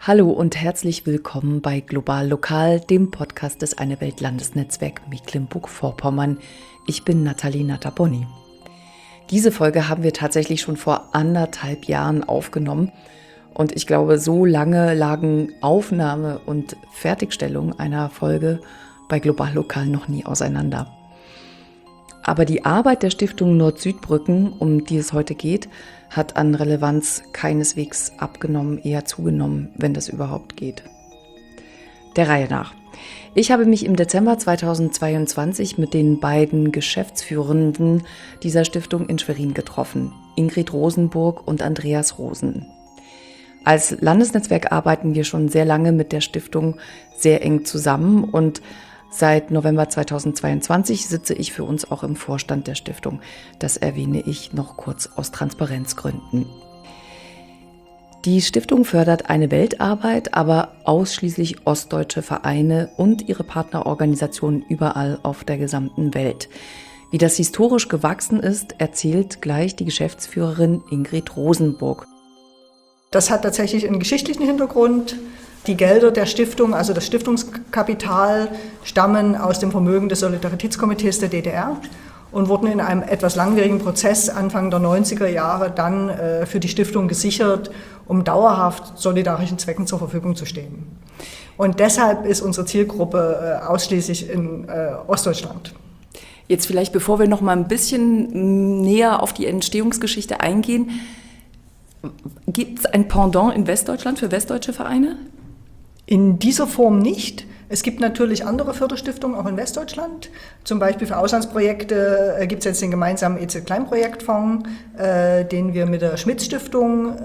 Hallo und herzlich willkommen bei Global Lokal, dem Podcast des Eine Welt Landesnetzwerk Mecklenburg-Vorpommern. Ich bin Nathalie Nataponi. Diese Folge haben wir tatsächlich schon vor 1,5 Jahren aufgenommen und ich glaube, so lange lagen Aufnahme und Fertigstellung einer Folge bei Global Lokal noch nie auseinander. Aber die Arbeit der Stiftung Nord-Süd-Brücken, um die es heute geht, hat an Relevanz keineswegs abgenommen, eher zugenommen, wenn das überhaupt geht. Der Reihe nach. Ich habe mich im Dezember 2022 mit den beiden Geschäftsführenden dieser Stiftung in Schwerin getroffen, Ingrid Rosenburg und Andreas Rosen. Als Landesnetzwerk arbeiten wir schon sehr lange mit der Stiftung sehr eng zusammen und seit November 2022 sitze ich für uns auch im Vorstand der Stiftung. Das erwähne ich noch kurz aus Transparenzgründen. Die Stiftung fördert eine Weltarbeit, aber ausschließlich ostdeutsche Vereine und ihre Partnerorganisationen überall auf der gesamten Welt. Wie das historisch gewachsen ist, erzählt gleich die Geschäftsführerin Ingrid Rosenburg. Das hat tatsächlich einen geschichtlichen Hintergrund. Die Gelder der Stiftung, also das Stiftungskapital, stammen aus dem Vermögen des Solidaritätskomitees der DDR und wurden in einem etwas langwierigen Prozess Anfang der 90er Jahre dann für die Stiftung gesichert, um dauerhaft solidarischen Zwecken zur Verfügung zu stehen. Und deshalb ist unsere Zielgruppe ausschließlich in Ostdeutschland. Jetzt vielleicht, bevor wir noch mal ein bisschen näher auf die Entstehungsgeschichte eingehen, gibt es ein Pendant in Westdeutschland für westdeutsche Vereine? In dieser Form nicht. Es gibt natürlich andere Förderstiftungen auch in Westdeutschland. Zum Beispiel für Auslandsprojekte gibt es jetzt den gemeinsamen EZ-Kleinprojektfonds, den wir mit der Schmitz-Stiftung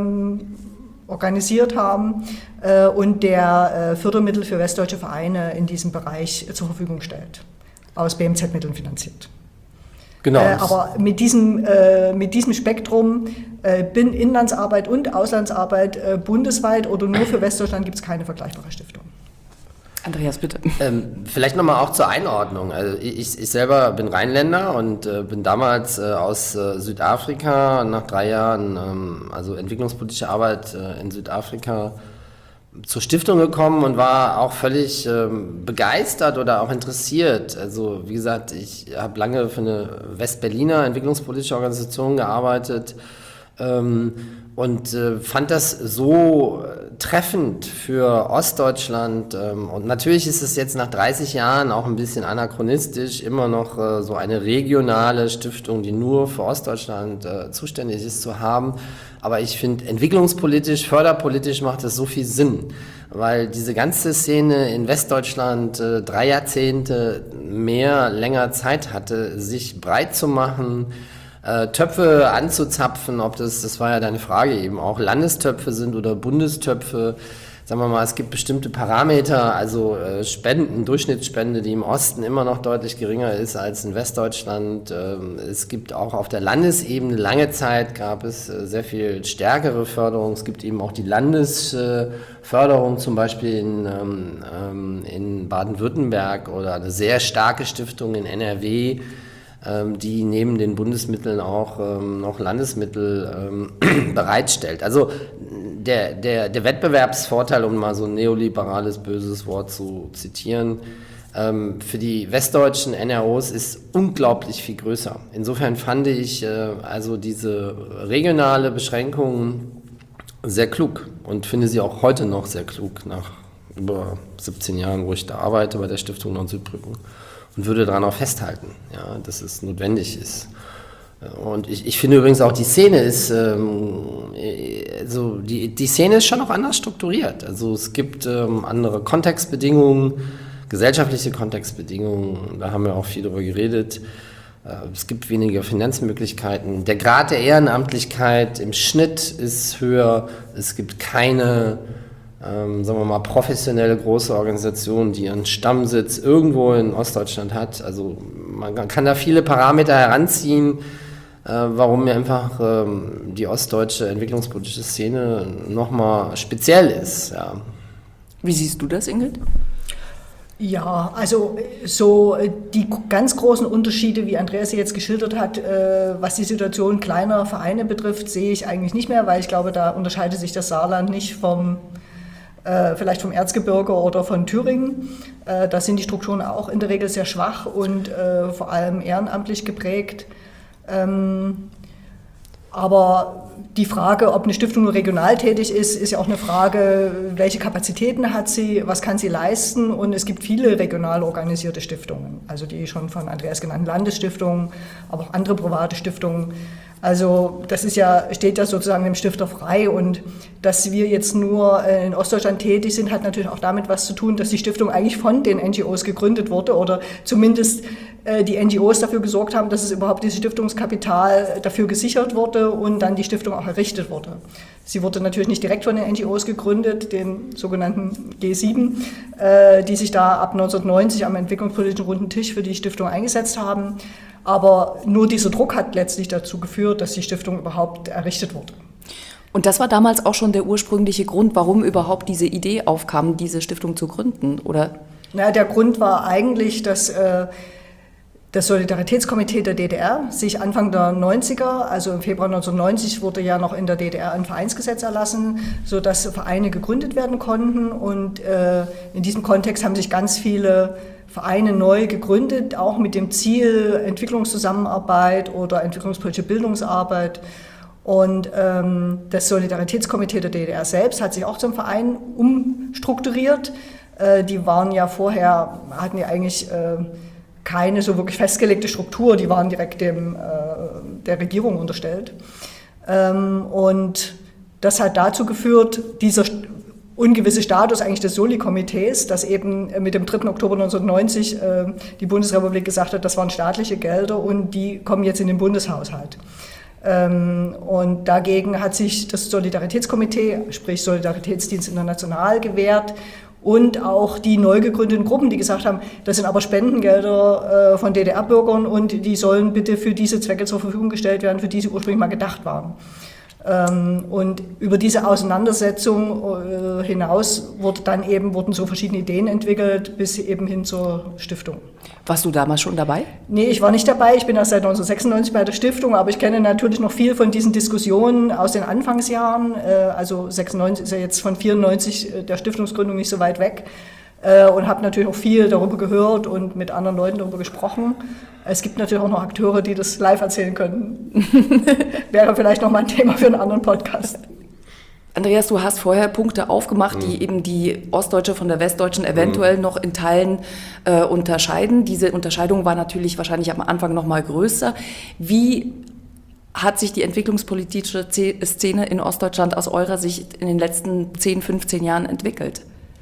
organisiert haben und der Fördermittel für westdeutsche Vereine in diesem Bereich zur Verfügung stellt, aus BMZ-Mitteln finanziert. Genau. Aber mit diesem Spektrum Inlandsarbeit und Auslandsarbeit bundesweit oder nur für Westdeutschland gibt es keine vergleichbare Stiftung. Andreas, bitte. Vielleicht nochmal auch zur Einordnung. Also ich selber bin Rheinländer und bin damals aus Südafrika nach 3 Jahren, also entwicklungspolitische Arbeit in Südafrika, zur Stiftung gekommen und war auch völlig begeistert oder auch interessiert. Also wie gesagt, ich habe lange für eine Westberliner entwicklungspolitische Organisation gearbeitet und fand das so treffend für Ostdeutschland. Und natürlich ist es jetzt nach 30 Jahren auch ein bisschen anachronistisch, immer noch so eine regionale Stiftung, die nur für Ostdeutschland zuständig ist, zu haben. Aber ich finde, entwicklungspolitisch, förderpolitisch macht das so viel Sinn, weil diese ganze Szene in Westdeutschland 3 Jahrzehnte länger Zeit hatte, sich breit zu machen, Töpfe anzuzapfen, ob das war ja deine Frage eben auch, Landestöpfe sind oder Bundestöpfe. Sagen wir mal, es gibt bestimmte Parameter, also Spenden, Durchschnittsspende, die im Osten immer noch deutlich geringer ist als in Westdeutschland. Es gibt auch auf der Landesebene, lange Zeit gab es sehr viel stärkere Förderung. Es gibt eben auch die Landesförderung, zum Beispiel in Baden-Württemberg oder eine sehr starke Stiftung in NRW, die neben den Bundesmitteln auch noch Landesmittel bereitstellt. Also der Wettbewerbsvorteil, um mal so ein neoliberales, böses Wort zu zitieren, für die westdeutschen NROs ist unglaublich viel größer. Insofern fand ich also diese regionale Beschränkung sehr klug und finde sie auch heute noch sehr klug, nach über 17 Jahren, wo ich da arbeite bei der Stiftung Nord-Süd-Brücken. Und würde daran auch festhalten, ja, dass es notwendig ist. Und ich finde übrigens auch, die Szene ist, also die Szene ist schon auch anders strukturiert. Also es gibt andere Kontextbedingungen, gesellschaftliche Kontextbedingungen, da haben wir auch viel drüber geredet. Es gibt weniger Finanzmöglichkeiten. Der Grad der Ehrenamtlichkeit im Schnitt ist höher. Es gibt keine sagen wir mal, professionelle große Organisation, die ihren Stammsitz irgendwo in Ostdeutschland hat. Also man kann da viele Parameter heranziehen, warum mir einfach die ostdeutsche entwicklungspolitische Szene nochmal speziell ist. Ja. Wie siehst du das, Ingrid? Ja, also so die ganz großen Unterschiede, wie Andreas sie jetzt geschildert hat, was die Situation kleiner Vereine betrifft, sehe ich eigentlich nicht mehr, weil ich glaube, da unterscheidet sich das Saarland nicht vom vielleicht vom Erzgebirge oder von Thüringen. Da sind die Strukturen auch in der Regel sehr schwach und vor allem ehrenamtlich geprägt. Aber die Frage, ob eine Stiftung nur regional tätig ist, ist ja auch eine Frage, welche Kapazitäten hat sie, was kann sie leisten. Und es gibt viele regional organisierte Stiftungen, also die schon von Andreas genannten Landesstiftungen, aber auch andere private Stiftungen. Also das steht ja sozusagen dem Stifter frei, und dass wir jetzt nur in Ostdeutschland tätig sind, hat natürlich auch damit was zu tun, dass die Stiftung eigentlich von den NGOs gegründet wurde oder zumindest die NGOs dafür gesorgt haben, dass es überhaupt dieses Stiftungskapital dafür gesichert wurde und dann die Stiftung auch errichtet wurde. Sie wurde natürlich nicht direkt von den NGOs gegründet, den sogenannten G7, die sich da ab 1990 am entwicklungspolitischen runden Tisch für die Stiftung eingesetzt haben. Aber nur dieser Druck hat letztlich dazu geführt, dass die Stiftung überhaupt errichtet wurde. Und das war damals auch schon der ursprüngliche Grund, warum überhaupt diese Idee aufkam, diese Stiftung zu gründen, oder? Na, der Grund war eigentlich, dass das Solidaritätskomitee der DDR sich Anfang der 90er, also im Februar 1990, wurde ja noch in der DDR ein Vereinsgesetz erlassen, sodass Vereine gegründet werden konnten. Und in diesem Kontext haben sich ganz viele Vereine neu gegründet, auch mit dem Ziel Entwicklungszusammenarbeit oder entwicklungspolitische Bildungsarbeit. Und das Solidaritätskomitee der DDR selbst hat sich auch zum Verein umstrukturiert. Die waren ja vorher, hatten ja eigentlich keine so wirklich festgelegte Struktur, die waren direkt der Regierung unterstellt. Und das hat dazu geführt, dieser ungewisse Status eigentlich des Soli-Komitees, dass eben mit dem 3. Oktober 1990 die Bundesrepublik gesagt hat, das waren staatliche Gelder und die kommen jetzt in den Bundeshaushalt. Und dagegen hat sich das Solidaritätskomitee, sprich Solidaritätsdienst International, gewehrt. Und auch die neu gegründeten Gruppen, die gesagt haben, das sind aber Spendengelder von DDR-Bürgern und die sollen bitte für diese Zwecke zur Verfügung gestellt werden, für die sie ursprünglich mal gedacht waren. Und über diese Auseinandersetzung hinaus wurden so verschiedene Ideen entwickelt, bis eben hin zur Stiftung. Warst du damals schon dabei? Nee, ich war nicht dabei. Ich bin erst seit 1996 bei der Stiftung, aber ich kenne natürlich noch viel von diesen Diskussionen aus den Anfangsjahren. Also 96 ist ja jetzt von 94 der Stiftungsgründung nicht so weit weg. Und habe natürlich auch viel darüber gehört und mit anderen Leuten darüber gesprochen. Es gibt natürlich auch noch Akteure, die das live erzählen können. Wäre vielleicht noch mal ein Thema für einen anderen Podcast. Andreas, du hast vorher Punkte aufgemacht, die eben die Ostdeutsche von der Westdeutschen eventuell noch in Teilen unterscheiden. Diese Unterscheidung war natürlich wahrscheinlich am Anfang noch mal größer. Wie hat sich die entwicklungspolitische Szene in Ostdeutschland aus eurer Sicht in den letzten 10, 15 Jahren entwickelt?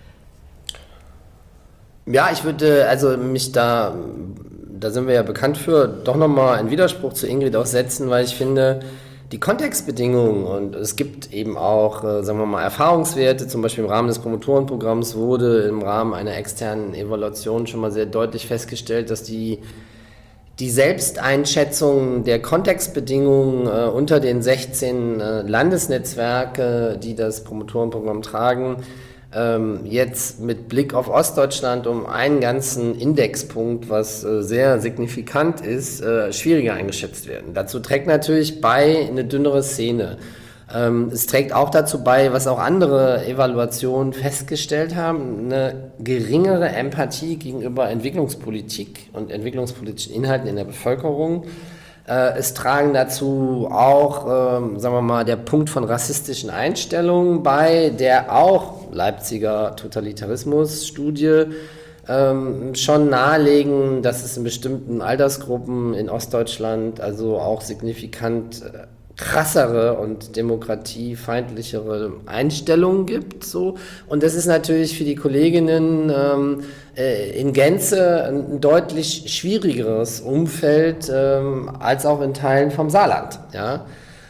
Ja, ich würde mich da sind wir ja bekannt für, doch nochmal einen Widerspruch zu Ingrid auch setzen, weil ich finde, die Kontextbedingungen, und es gibt eben auch, sagen wir mal, Erfahrungswerte, zum Beispiel im Rahmen des Promotorenprogramms wurde im Rahmen einer externen Evaluation schon mal sehr deutlich festgestellt, dass die Selbsteinschätzung der Kontextbedingungen unter den 16 Landesnetzwerke, die das Promotorenprogramm tragen, jetzt mit Blick auf Ostdeutschland um einen ganzen Indexpunkt, was sehr signifikant ist, schwieriger eingeschätzt werden. Dazu trägt natürlich bei eine dünnere Szene. Es trägt auch dazu bei, was auch andere Evaluationen festgestellt haben, eine geringere Empathie gegenüber Entwicklungspolitik und entwicklungspolitischen Inhalten in der Bevölkerung. Es tragen dazu auch, sagen wir mal, der Punkt von rassistischen Einstellungen bei, der auch Leipziger Totalitarismus-Studie schon nahelegen, dass es in bestimmten Altersgruppen in Ostdeutschland also auch signifikant krassere und demokratiefeindlichere Einstellungen gibt. So. Und das ist natürlich für die Kolleginnen in Gänze ein deutlich schwierigeres Umfeld als auch in Teilen vom Saarland. Ja?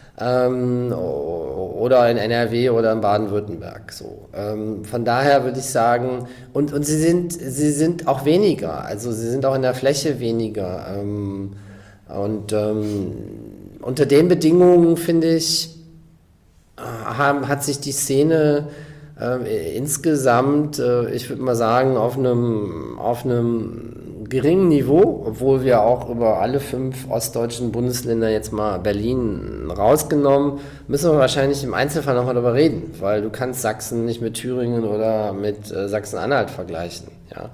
Oder in NRW oder in Baden-Württemberg. So. Von daher würde ich sagen, und sie sind auch weniger, also sie sind auch in der Fläche weniger. Unter den Bedingungen, finde ich, hat sich die Szene insgesamt, ich würde mal sagen, auf einem geringen Niveau, obwohl wir auch über alle 5 ostdeutschen Bundesländer, jetzt mal Berlin rausgenommen, müssen wir wahrscheinlich im Einzelfall nochmal darüber reden, weil du kannst Sachsen nicht mit Thüringen oder mit Sachsen-Anhalt vergleichen. Ja.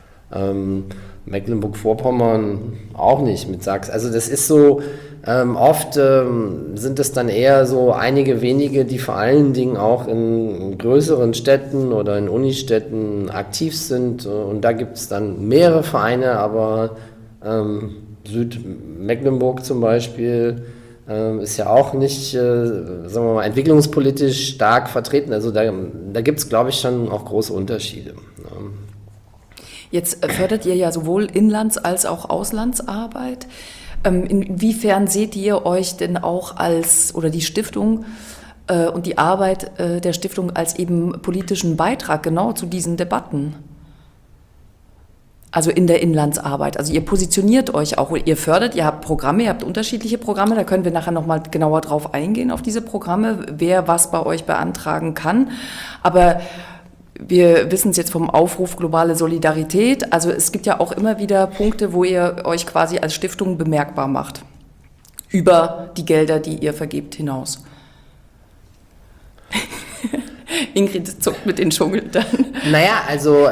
Mecklenburg-Vorpommern auch nicht mit Sachsen. Also das ist so, oft sind es dann eher so einige wenige, die vor allen Dingen auch in größeren Städten oder in Unistädten aktiv sind. Und da gibt es dann mehrere Vereine, aber Südmecklenburg zum Beispiel ist ja auch nicht, sagen wir mal, entwicklungspolitisch stark vertreten. Also da gibt es, glaube ich, schon auch große Unterschiede. Jetzt fördert ihr ja sowohl Inlands- als auch Auslandsarbeit. Inwiefern seht ihr euch denn auch oder die Stiftung und die Arbeit der Stiftung als eben politischen Beitrag genau zu diesen Debatten? Also in der Inlandsarbeit. Also ihr positioniert euch auch, ihr fördert, ihr habt Programme, ihr habt unterschiedliche Programme, da können wir nachher nochmal genauer drauf eingehen, auf diese Programme, wer was bei euch beantragen kann. Aber wir wissen es jetzt vom Aufruf Globale Solidarität. Also es gibt ja auch immer wieder Punkte, wo ihr euch quasi als Stiftung bemerkbar macht. Über die Gelder, die ihr vergebt, hinaus. Ingrid zuckt mit den Schultern. Naja, also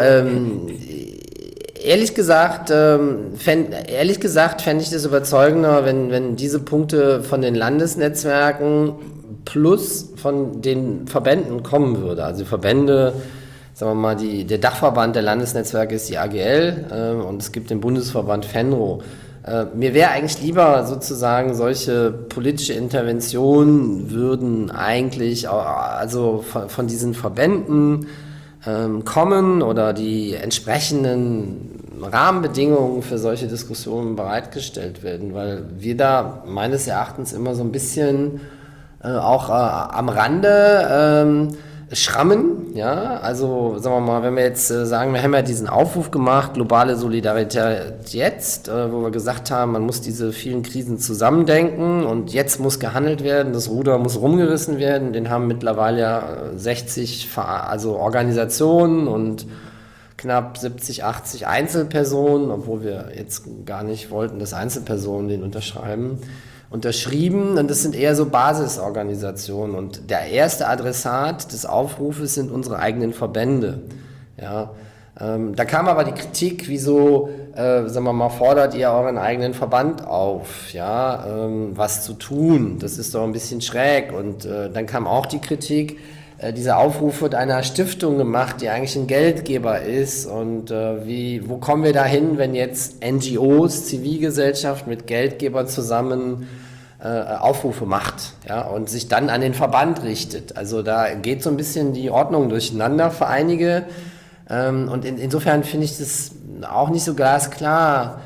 ehrlich gesagt fände ich das überzeugender, wenn diese Punkte von den Landesnetzwerken plus von den Verbänden kommen würde. Also die Verbände, sagen wir mal, der Dachverband der Landesnetzwerke ist die AGL und es gibt den Bundesverband FENRO. Mir wäre eigentlich lieber sozusagen, solche politische Interventionen würden eigentlich also von diesen Verbänden kommen oder die entsprechenden Rahmenbedingungen für solche Diskussionen bereitgestellt werden, weil wir da meines Erachtens immer so ein bisschen auch am Rande schrammen, ja, also sagen wir mal, wenn wir jetzt sagen, wir haben ja diesen Aufruf gemacht, globale Solidarität jetzt, wo wir gesagt haben, man muss diese vielen Krisen zusammendenken und jetzt muss gehandelt werden, das Ruder muss rumgerissen werden, den haben mittlerweile ja 60 Organisationen und knapp 70, 80 Einzelpersonen, obwohl wir jetzt gar nicht wollten, dass Einzelpersonen den unterschrieben. Und das sind eher so Basisorganisationen. Und der erste Adressat des Aufrufes sind unsere eigenen Verbände. Ja, da kam aber die Kritik, wieso, sagen wir mal, fordert ihr euren eigenen Verband auf, ja, was zu tun? Das ist doch ein bisschen schräg. Und dann kam auch die Kritik, dieser Aufruf wird einer Stiftung gemacht, die eigentlich ein Geldgeber ist. Und wo kommen wir dahin, wenn jetzt NGOs, Zivilgesellschaft mit Geldgebern zusammen Aufrufe macht, ja, und sich dann an den Verband richtet? Also da geht so ein bisschen die Ordnung durcheinander für einige. Und insofern finde ich das auch nicht so glasklar,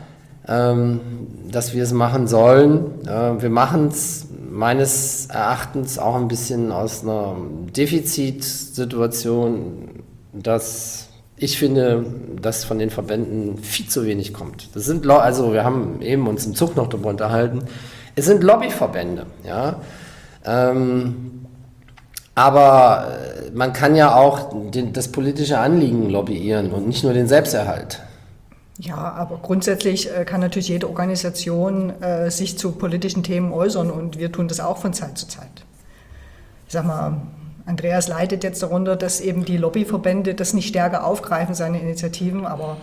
dass wir es machen sollen. Wir machen es meines Erachtens auch ein bisschen aus einer Defizitsituation, dass ich finde, dass von den Verbänden viel zu wenig kommt. Das sind also wir haben eben uns im Zug noch darüber unterhalten. Es sind Lobbyverbände, ja. Aber man kann ja auch das politische Anliegen lobbyieren und nicht nur den Selbsterhalt. Ja, aber grundsätzlich kann natürlich jede Organisation sich zu politischen Themen äußern und wir tun das auch von Zeit zu Zeit. Ich sag mal, Andreas leidet jetzt darunter, dass eben die Lobbyverbände das nicht stärker aufgreifen, seine Initiativen, aber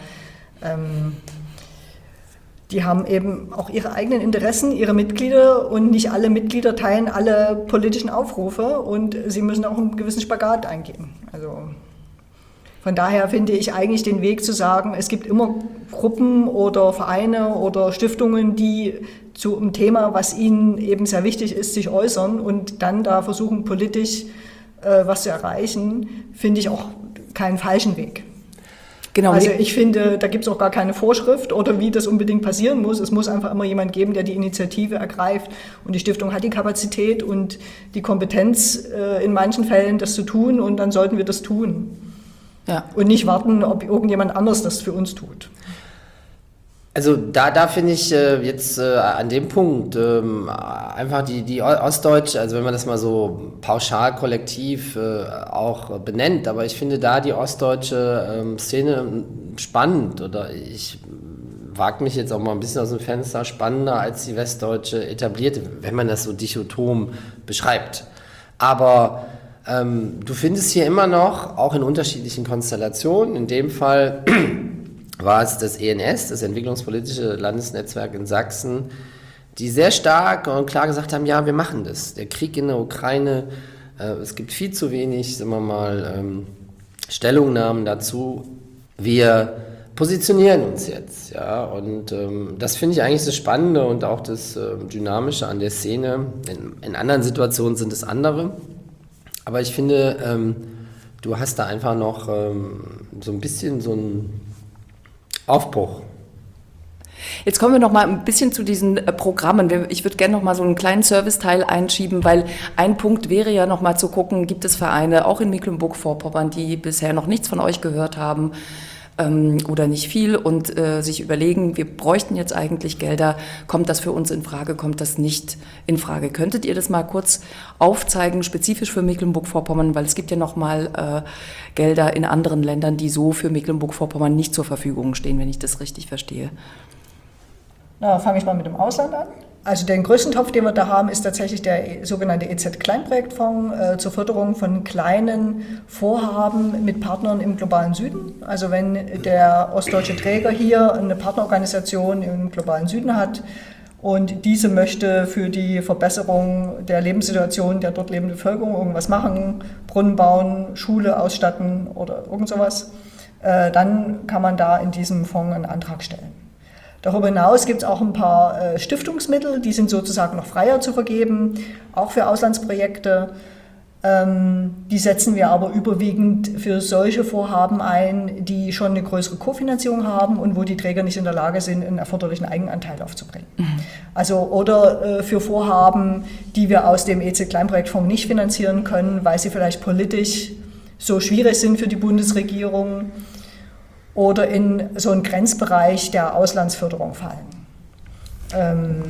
die haben eben auch ihre eigenen Interessen, ihre Mitglieder und nicht alle Mitglieder teilen alle politischen Aufrufe und sie müssen auch einen gewissen Spagat eingehen. Also von daher finde ich eigentlich den Weg zu sagen, es gibt immer Gruppen oder Vereine oder Stiftungen, die zu einem Thema, was ihnen eben sehr wichtig ist, sich äußern und dann da versuchen, politisch was zu erreichen, finde ich auch keinen falschen Weg. Genau. Also ich finde, da gibt es auch gar keine Vorschrift oder wie das unbedingt passieren muss. Es muss einfach immer jemand geben, der die Initiative ergreift und die Stiftung hat die Kapazität und die Kompetenz in manchen Fällen, das zu tun und dann sollten wir das tun. Ja. Und nicht warten, ob irgendjemand anders das für uns tut. Also da finde ich jetzt an dem Punkt einfach die Ostdeutsche, also wenn man das mal so pauschal kollektiv auch benennt, aber ich finde da die ostdeutsche Szene spannend oder ich wage mich jetzt auch mal ein bisschen aus dem Fenster, spannender als die westdeutsche etablierte, wenn man das so dichotom beschreibt. Aber du findest hier immer noch, auch in unterschiedlichen Konstellationen, in dem Fall war es das ENS, das Entwicklungspolitische Landesnetzwerk in Sachsen, die sehr stark und klar gesagt haben, ja, wir machen das. Der Krieg in der Ukraine, es gibt viel zu wenig, sagen wir mal, Stellungnahmen dazu. Wir positionieren uns jetzt, ja, und das finde ich eigentlich das Spannende und auch das Dynamische an der Szene. In anderen Situationen sind es andere, aber ich finde, du hast da einfach noch so ein bisschen so einen Aufbruch. Jetzt kommen wir noch mal ein bisschen zu diesen Programmen. Ich würde gerne noch mal so einen kleinen Serviceteil einschieben, weil ein Punkt wäre ja noch mal zu gucken, gibt es Vereine, auch in Mecklenburg-Vorpommern, die bisher noch nichts von euch gehört haben oder nicht viel und sich überlegen, wir bräuchten jetzt eigentlich Gelder, kommt das für uns in Frage, kommt das nicht in Frage? Könntet ihr das mal kurz aufzeigen, spezifisch für Mecklenburg-Vorpommern, weil es gibt ja noch mal Gelder in anderen Ländern, die so für Mecklenburg-Vorpommern nicht zur Verfügung stehen, wenn ich das richtig verstehe. Na, fange ich mal mit dem Ausland an. Also den größten Topf, den wir da haben, ist tatsächlich der sogenannte EZ-Kleinprojektfonds zur Förderung von kleinen Vorhaben mit Partnern im globalen Süden. Also wenn der ostdeutsche Träger hier eine Partnerorganisation im globalen Süden hat und diese möchte für die Verbesserung der Lebenssituation der dort lebenden Bevölkerung irgendwas machen, Brunnen bauen, Schule ausstatten oder irgend sowas, dann kann man da in diesem Fonds einen Antrag stellen. Darüber hinaus gibt es auch ein paar Stiftungsmittel, die sind sozusagen noch freier zu vergeben, auch für Auslandsprojekte. Die setzen wir aber überwiegend für solche Vorhaben ein, die schon eine größere Kofinanzierung haben und wo die Träger nicht in der Lage sind, einen erforderlichen Eigenanteil aufzubringen. Also, oder für Vorhaben, die wir aus dem EZ-Kleinprojektfonds nicht finanzieren können, weil sie vielleicht politisch so schwierig sind für die Bundesregierung oder in so einen Grenzbereich der Auslandsförderung fallen.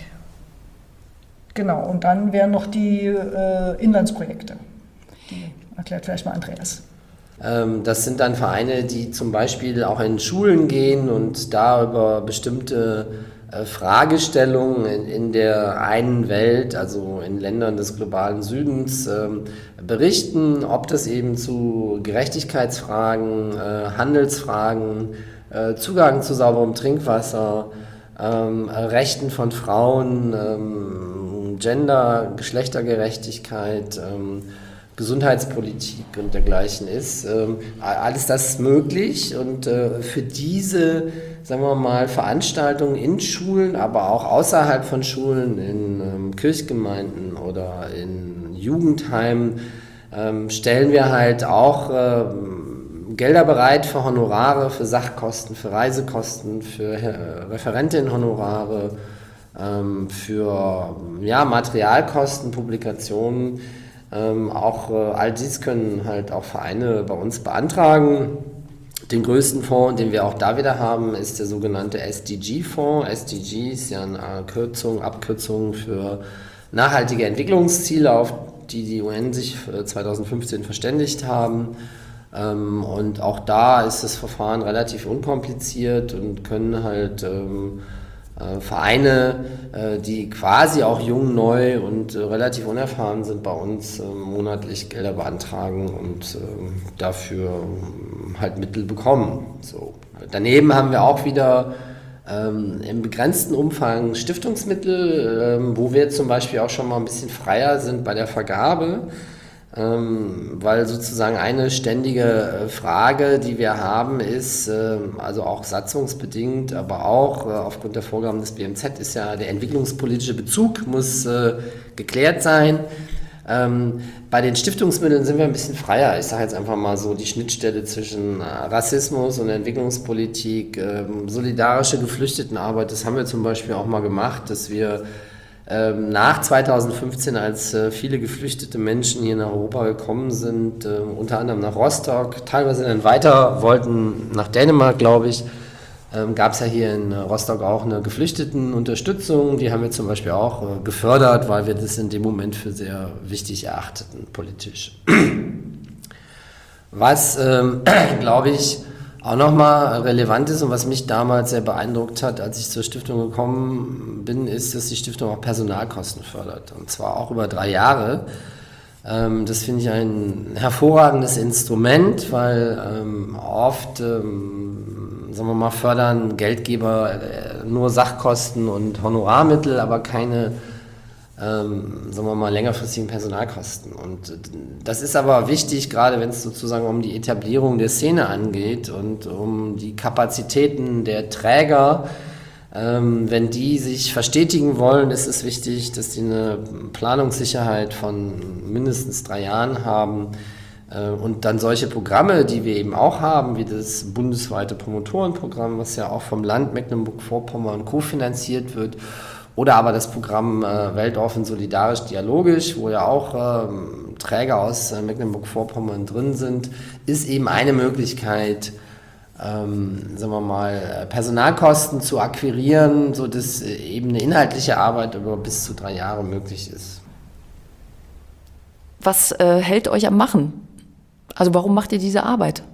Genau, und dann wären noch die Inlandsprojekte. Die erklärt vielleicht mal Andreas. Das sind dann Vereine, die zum Beispiel auch in Schulen gehen und da über bestimmte Fragestellungen in der einen Welt, also in Ländern des globalen Südens, berichten, ob das eben zu Gerechtigkeitsfragen, Handelsfragen, Zugang zu sauberem Trinkwasser, Rechten von Frauen, Gender, Geschlechtergerechtigkeit, Gesundheitspolitik und dergleichen ist. Alles das ist möglich und für diese, sagen wir mal, Veranstaltungen in Schulen, aber auch außerhalb von Schulen, in Kirchgemeinden oder in Jugendheimen, stellen wir halt auch Gelder bereit für Honorare, für Sachkosten, für Reisekosten, für Referentinnenhonorare, für Materialkosten, Publikationen. Auch all dies können halt auch Vereine bei uns beantragen. Den größten Fonds, den wir auch da wieder haben, ist der sogenannte SDG-Fonds. SDG ist ja eine Abkürzung für nachhaltige Entwicklungsziele, auf die die UN sich 2015 verständigt haben. Und auch da ist das Verfahren relativ unkompliziert und können halt Vereine, die quasi auch jung, neu und relativ unerfahren sind, bei uns monatlich Gelder beantragen und dafür halt Mittel bekommen. So. Daneben haben wir auch wieder im begrenzten Umfang Stiftungsmittel, wo wir zum Beispiel auch schon mal ein bisschen freier sind bei der Vergabe. Weil sozusagen eine ständige Frage, die wir haben, ist, also auch satzungsbedingt, aber auch aufgrund der Vorgaben des BMZ, ist ja der entwicklungspolitische Bezug muss geklärt sein. Bei den Stiftungsmitteln sind wir ein bisschen freier. Ich sage jetzt einfach mal so, die Schnittstelle zwischen Rassismus und Entwicklungspolitik, solidarische Geflüchtetenarbeit, das haben wir zum Beispiel auch mal gemacht, dass wir nach 2015, als viele geflüchtete Menschen hier nach Europa gekommen sind, unter anderem nach Rostock, teilweise dann weiter wollten nach Dänemark, glaube ich, gab es ja hier in Rostock auch eine Geflüchtetenunterstützung. Die haben wir zum Beispiel auch gefördert, weil wir das in dem Moment für sehr wichtig erachteten, politisch. Was, glaube ich, auch nochmal relevant ist und was mich damals sehr beeindruckt hat, als ich zur Stiftung gekommen bin, ist, dass die Stiftung auch Personalkosten fördert. Und zwar auch über 3 Jahre. Das finde ich ein hervorragendes Instrument, weil oft, sagen wir mal, fördern Geldgeber nur Sachkosten und Honorarmittel, aber keine sagen wir mal, längerfristigen Personalkosten. Und das ist aber wichtig, gerade wenn es sozusagen um die Etablierung der Szene angeht und um die Kapazitäten der Träger. Wenn die sich verstetigen wollen, ist es wichtig, dass die eine Planungssicherheit von mindestens 3 Jahren haben. Und dann solche Programme, die wir eben auch haben, wie das bundesweite Promotorenprogramm, was ja auch vom Land Mecklenburg-Vorpommern kofinanziert wird, oder aber das Programm Weltoffen Solidarisch Dialogisch, wo ja auch Träger aus Mecklenburg-Vorpommern drin sind, ist eben eine Möglichkeit, sagen wir mal, Personalkosten zu akquirieren, sodass eben eine inhaltliche Arbeit über bis zu 3 Jahre möglich ist. Was hält euch am Machen? Also warum macht ihr diese Arbeit?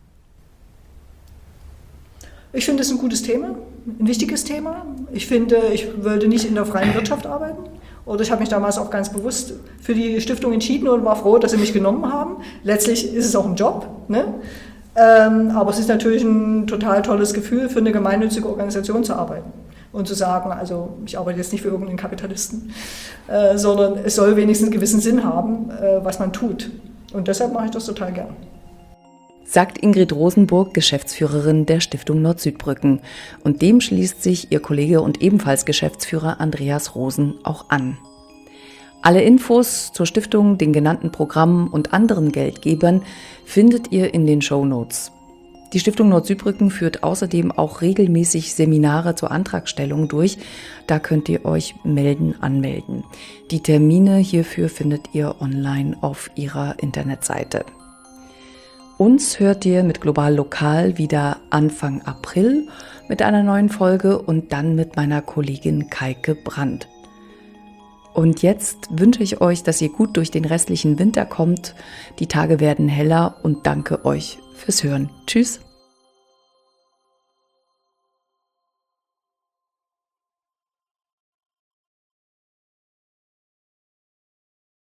Ich finde es ein gutes Thema, ein wichtiges Thema. Ich finde, ich wollte nicht in der freien Wirtschaft arbeiten. Oder ich habe mich damals auch ganz bewusst für die Stiftung entschieden und war froh, dass sie mich genommen haben. Letztlich ist es auch ein Job, ne? Aber es ist natürlich ein total tolles Gefühl, für eine gemeinnützige Organisation zu arbeiten. Und zu sagen, also ich arbeite jetzt nicht für irgendeinen Kapitalisten, sondern es soll wenigstens einen gewissen Sinn haben, was man tut. Und deshalb mache ich das total gern. Sagt Ingrid Rosenburg, Geschäftsführerin der Stiftung Nord-Südbrücken. Und dem schließt sich ihr Kollege und ebenfalls Geschäftsführer Andreas Rosen auch an. Alle Infos zur Stiftung, den genannten Programmen und anderen Geldgebern findet ihr in den Shownotes. Die Stiftung Nord-Südbrücken führt außerdem auch regelmäßig Seminare zur Antragstellung durch. Da könnt ihr euch anmelden. Die Termine hierfür findet ihr online auf ihrer Internetseite. Uns hört ihr mit Global Lokal wieder Anfang April mit einer neuen Folge und dann mit meiner Kollegin Kaike Brandt. Und jetzt wünsche ich euch, dass ihr gut durch den restlichen Winter kommt. Die Tage werden heller und danke euch fürs Hören. Tschüss.